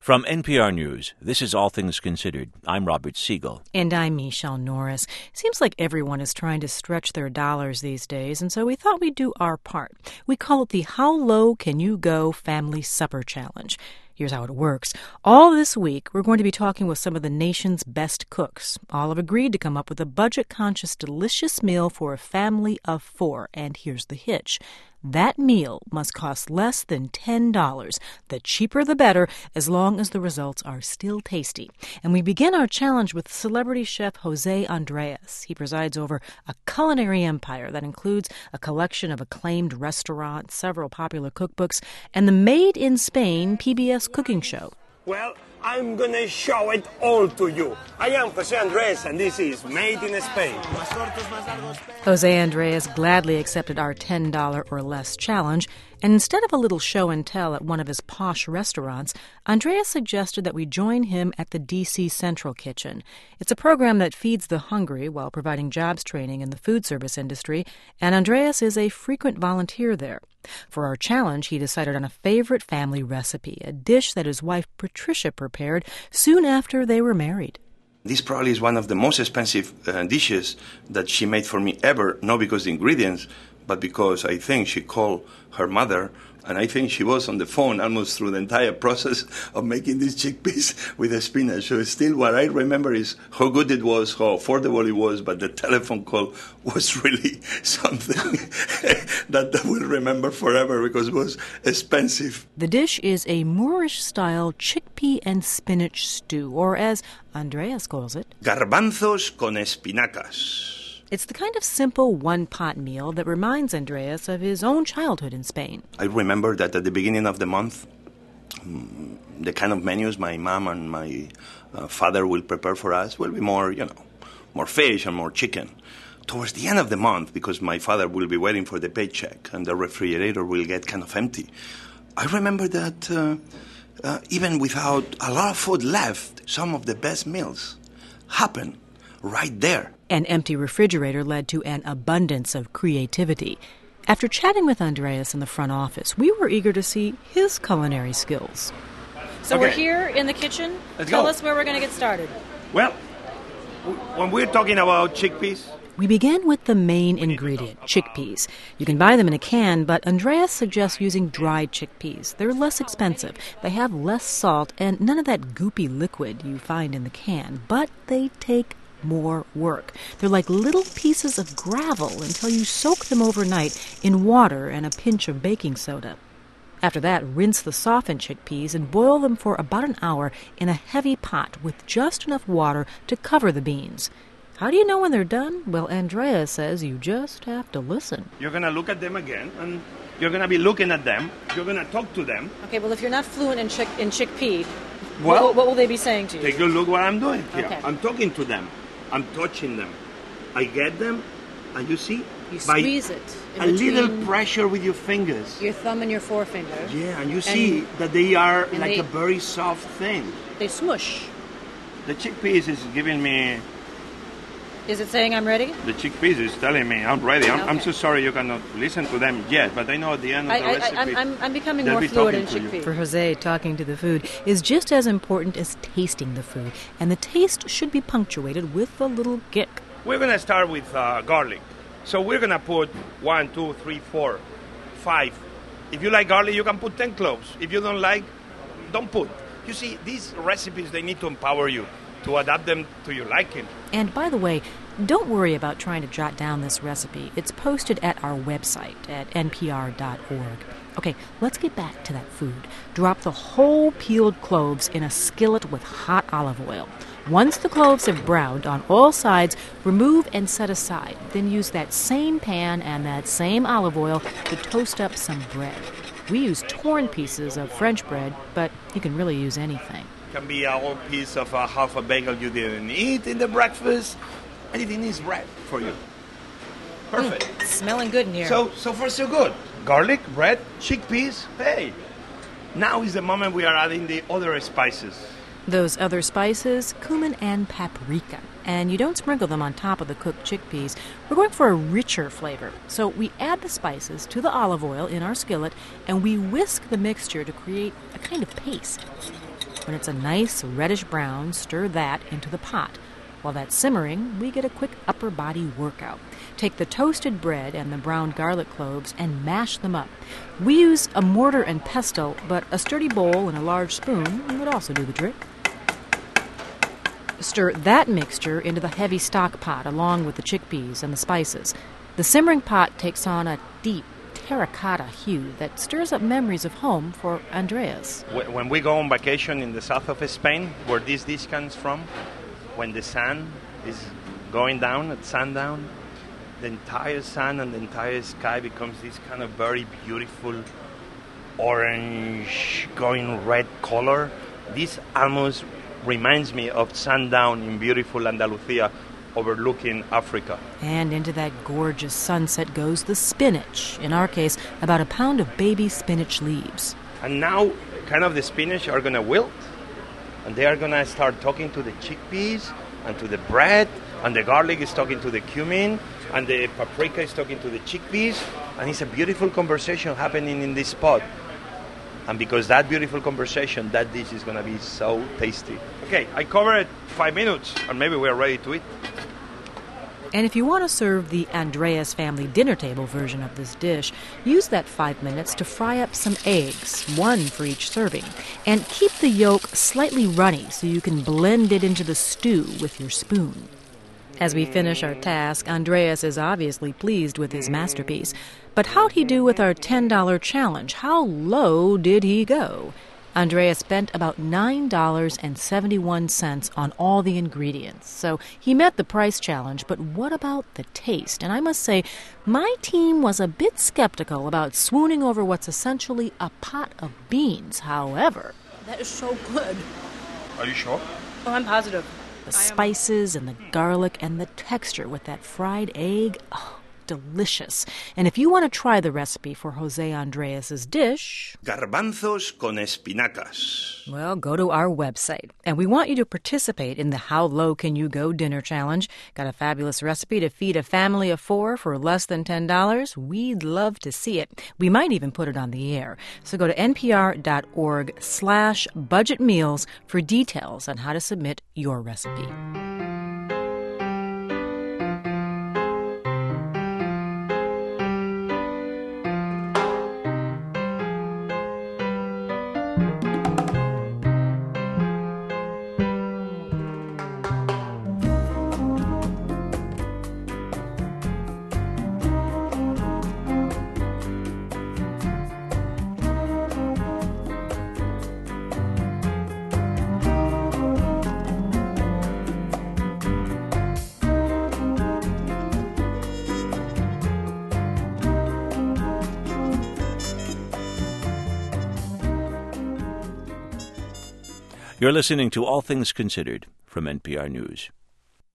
From NPR News, this is All Things Considered. I'm Robert Siegel. And I'm Michelle Norris. Seems like everyone is trying to stretch their dollars these days, and so we thought we'd do our part. We call it the How Low Can You Go Family Supper Challenge. Here's how it works. All this week, we're going to be talking with some of the nation's best cooks. All have agreed to come up with a budget-conscious, delicious meal for a family of 4. And here's the hitch. That meal must cost less than $10. The cheaper the better, as long as the results are still tasty. And we begin our challenge with celebrity chef Jose Andres. He presides over a culinary empire that includes a collection of acclaimed restaurants, several popular cookbooks, and the Made in Spain PBS cooking show. Well, I'm going to show it all to you. I am Jose Andres, and this is Made in Spain. Jose Andres gladly accepted our $10 or less challenge, and instead of a little show and tell at one of his posh restaurants, Andres suggested that we join him at the D.C. Central Kitchen. It's a program that feeds the hungry while providing jobs training in the food service industry, and Andres is a frequent volunteer there. For our challenge, he decided on a favorite family recipe, a dish that his wife Patricia prepared soon after they were married. This probably is one of the most expensive dishes that she made for me ever, not because of the ingredients, but because I think she called her mother, and I think she was on the phone almost through the entire process of making these chickpeas with the spinach. So still what I remember is how good it was, how affordable it was, but the telephone call was really something that I will remember forever because it was expensive. The dish is a Moorish-style chickpea and spinach stew, or as Andres calls it, garbanzos con espinacas. It's the kind of simple one-pot meal that reminds Andres of his own childhood in Spain. I remember that at the beginning of the month, the kind of menus my mom and my father will prepare for us will be more fish and more chicken. Towards the end of the month, because my father will be waiting for the paycheck and the refrigerator will get kind of empty, I remember that even without a lot of food left, some of the best meals happen right there. An empty refrigerator led to an abundance of creativity. After chatting with Andres in the front office, we were eager to see his culinary skills. So Okay. We're here in the kitchen. Tell us where we're going to get started. Well, when we're talking about chickpeas, We begin with the main ingredient, chickpeas. You can buy them in a can, but Andres suggests using dried chickpeas. They're less expensive, they have less salt, and none of that goopy liquid you find in the can, but they take more work. They're like little pieces of gravel until you soak them overnight in water and a pinch of baking soda. After that, rinse the softened chickpeas and boil them for about an hour in a heavy pot with just enough water to cover the beans. How do you know when they're done? Well, Andrea says you just have to listen. you're going to look at them again, and you're going to be looking at them. You're going to talk to them. Okay, well, if you're not fluent in chickpea, Well, what will they be saying to you? take a look what I'm doing here. Okay. I'm talking to them. I'm touching them. I get them, and you see? You by squeeze it in a little between pressure with your fingers. your thumb and your forefinger. Yeah, and you see that they are and like they- a very soft thing. They smush. The chickpeas is giving me... Is it saying I'm ready? The chickpeas is telling me I'm ready. I'm Okay. so sorry you cannot listen to them yet, but I know at the end of the recipe... I'm becoming they'll more be fluent in talking to you. chickpea. For Jose, talking to the food is just as important as tasting the food, and the taste should be punctuated with a little kick. We're going to start with garlic. So we're going to put 1, 2, 3, 4, 5. If you like garlic, you can put 10 cloves. If you don't like, don't put. You see, these recipes, they need to empower you to adapt them to your liking. And by the way, don't worry about trying to jot down this recipe. It's posted at our website at npr.org. Okay, let's get back to that food. Drop the whole peeled cloves in a skillet with hot olive oil. Once the cloves have browned on all sides, remove and set aside. Then use that same pan and that same olive oil to toast up some bread. We use torn pieces of French bread, but you can really use anything. Can be a whole piece of half a bagel you didn't eat in the breakfast. Anything is bread for you. Perfect. It's smelling good in here. So far so good. Garlic, bread, chickpeas. Hey, now is the moment we are adding the other spices. Those other spices, cumin and paprika. And you don't sprinkle them on top of the cooked chickpeas. We're going for a richer flavor. So we add the spices to the olive oil in our skillet, and we whisk the mixture to create a kind of paste. When it's a nice reddish brown, stir that into the pot. While that's simmering, we get a quick upper body workout. Take the toasted bread and the browned garlic cloves and mash them up. We use a mortar and pestle, but a sturdy bowl and a large spoon would also do the trick. Stir that mixture into the heavy stock pot along with the chickpeas and the spices. The simmering pot takes on a deep terracotta hue that stirs up memories of home for Andreas. When we go on vacation in the south of Spain, where this dish comes from, when the sun is going down at sundown, the entire sun and the entire sky becomes this kind of very beautiful orange going red color. This almost reminds me of sundown in beautiful Andalusia overlooking Africa. And into that gorgeous sunset goes the spinach. In our case, about a pound of baby spinach leaves. And now kind of the spinach are going to wilt, and they are going to start talking to the chickpeas and to the bread, and the garlic is talking to the cumin, and the paprika is talking to the chickpeas, and it's a beautiful conversation happening in this pot. And because that beautiful conversation, that dish is going to be so tasty. Okay, I covered 5 minutes, and maybe we're ready to eat. And if you want to serve the Andreas family dinner table version of this dish, use that 5 minutes to fry up some eggs, one for each serving, and keep the yolk slightly runny so you can blend it into the stew with your spoon. As we finish our task, Andreas is obviously pleased with his masterpiece. But how'd he do with our $10 challenge? How low did he go? Andreas spent about $9.71 on all the ingredients. So he met the price challenge, but what about the taste? And I must say, my team was a bit skeptical about swooning over what's essentially a pot of beans. However, that is so good. Are you sure? Oh, I'm positive. The spices and the garlic and the texture with that fried egg, delicious. And if you want to try the recipe for Jose Andreas's dish, Garbanzos con espinacas. well, go to our website. And we want you to participate in the How Low Can You Go dinner challenge. Got a fabulous recipe to feed a family of 4 for less than $10? We'd love to see it. We might even put it on the air. So go to npr.org/budgetmeals for details on how to submit your recipe. You're listening to All Things Considered from NPR News.